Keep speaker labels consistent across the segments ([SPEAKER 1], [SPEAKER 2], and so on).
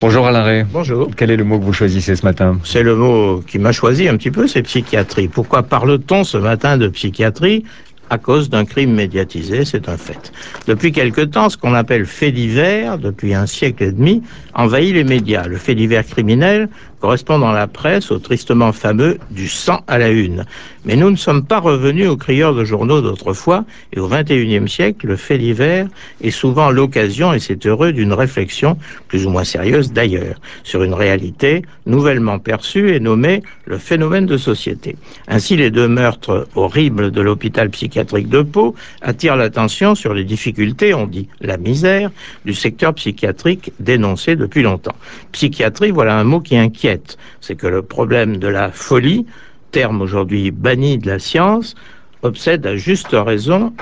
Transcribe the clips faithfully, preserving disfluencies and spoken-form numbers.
[SPEAKER 1] Bonjour Alain Ray.
[SPEAKER 2] Bonjour.
[SPEAKER 1] Quel est le mot que vous choisissez ce matin?
[SPEAKER 2] C'est le mot qui m'a choisi un petit peu, c'est psychiatrie. Pourquoi parle-t-on ce matin de psychiatrie? À cause d'un crime médiatisé, c'est un fait. Depuis quelque temps, ce qu'on appelle fait divers, depuis un siècle et demi, envahit les médias. Le fait divers criminel correspond dans la presse au tristement fameux du sang à la une. Mais nous ne sommes pas revenus aux crieurs de journaux d'autrefois, et au vingt et unième siècle, le fait divers est souvent l'occasion, et c'est heureux, d'une réflexion plus ou moins sérieuse d'ailleurs, sur une réalité nouvellement perçue et nommée le phénomène de société. Ainsi, les deux meurtres horribles de l'hôpital psychiatrique de Pau attirent l'attention sur les difficultés, on dit la misère, du secteur psychiatrique dénoncé depuis longtemps. Psychiatrie, voilà un mot qui inquiète. C'est que le problème de la folie, terme aujourd'hui banni de la science, obsède à juste raison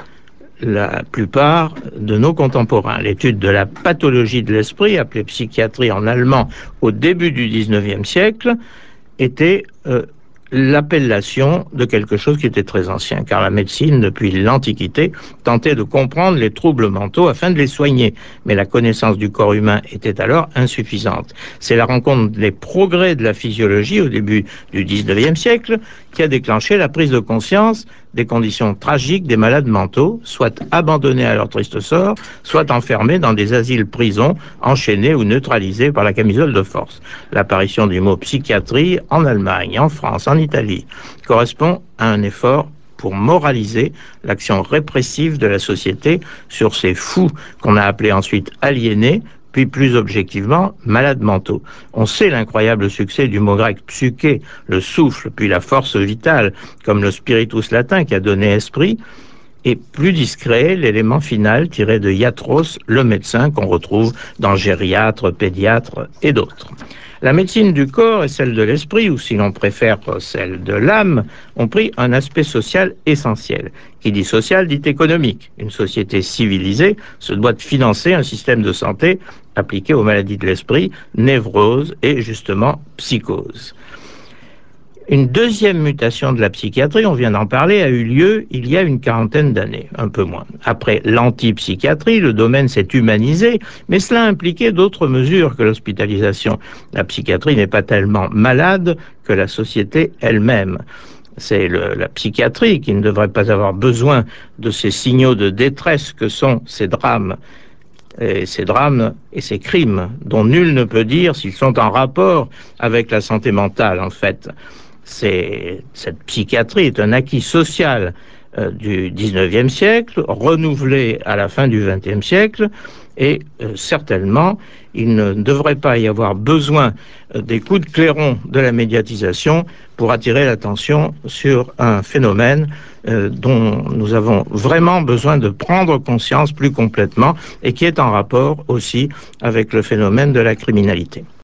[SPEAKER 2] la plupart de nos contemporains. L'étude de la pathologie de l'esprit, appelée psychiatrie en allemand au début du dix-neuvième siècle, était euh, l'appellation de quelque chose qui était très ancien, car la médecine, depuis l'Antiquité, tentait de comprendre les troubles mentaux afin de les soigner. Mais la connaissance du corps humain était alors insuffisante. C'est la rencontre des progrès de la physiologie au début du dix-neuvième siècle qui a déclenché la prise de conscience des conditions tragiques des malades mentaux, soit abandonnés à leur triste sort, soit enfermés dans des asiles-prisons, enchaînés ou neutralisés par la camisole de force. L'apparition du mot psychiatrie en Allemagne, en France, en Italie, correspond à un effort pour moraliser l'action répressive de la société sur ces fous qu'on a appelés ensuite aliénés, puis plus objectivement malades mentaux. On sait l'incroyable succès du mot grec psyché, le souffle, puis la force vitale, comme le spiritus latin qui a donné esprit, et plus discret, l'élément final tiré de iatros, le médecin qu'on retrouve dans gériatre, pédiatre et d'autres. La médecine du corps et celle de l'esprit, ou si l'on préfère celle de l'âme, ont pris un aspect social essentiel. Qui dit social dit économique. Une société civilisée se doit de financer un système de santé appliqué aux maladies de l'esprit, névrose et justement psychose. Une deuxième mutation de la psychiatrie, on vient d'en parler, a eu lieu il y a une quarantaine d'années, un peu moins. Après l'antipsychiatrie, le domaine s'est humanisé, mais cela impliquait d'autres mesures que l'hospitalisation. La psychiatrie n'est pas tellement malade que la société elle-même. C'est le, la psychiatrie qui ne devrait pas avoir besoin de ces signaux de détresse que sont ces drames et ces drames et ces crimes dont nul ne peut dire s'ils sont en rapport avec la santé mentale, en fait. C'est, cette psychiatrie est un acquis social euh, du dix-neuvième siècle, renouvelé à la fin du vingtième siècle, et euh, certainement, il ne devrait pas y avoir besoin euh, des coups de clairon de la médiatisation pour attirer l'attention sur un phénomène euh, dont nous avons vraiment besoin de prendre conscience plus complètement et qui est en rapport aussi avec le phénomène de la criminalité.